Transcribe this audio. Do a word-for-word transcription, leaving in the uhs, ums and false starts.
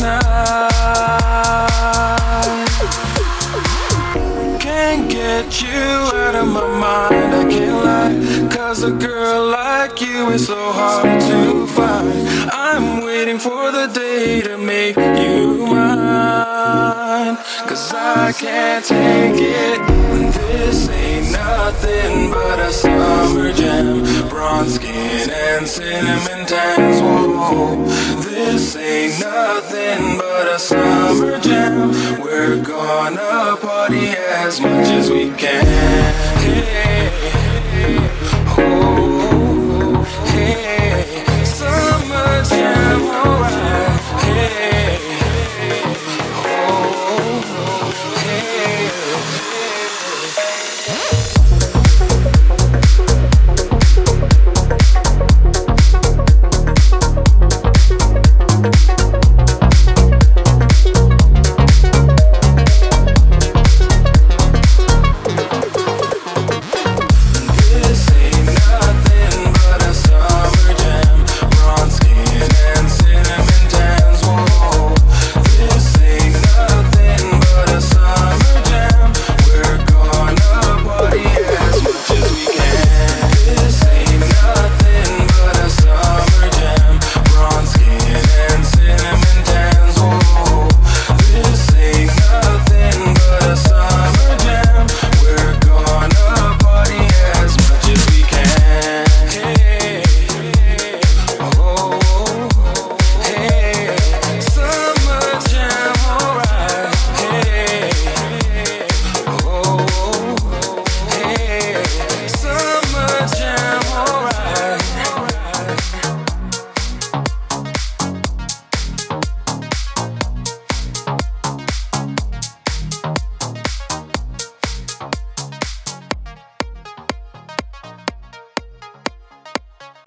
tonight. Can't get you out of my mind, I can't lie. Cause a girl like you is so hard to find. I'm waiting for the day to make you mine. Cause I can't take it. This ain't nothing but a summer jam. Bronze skin and cinnamon tans. Whoa. This ain't nothing but a summer jam. We're gonna party as much as we can. Hey.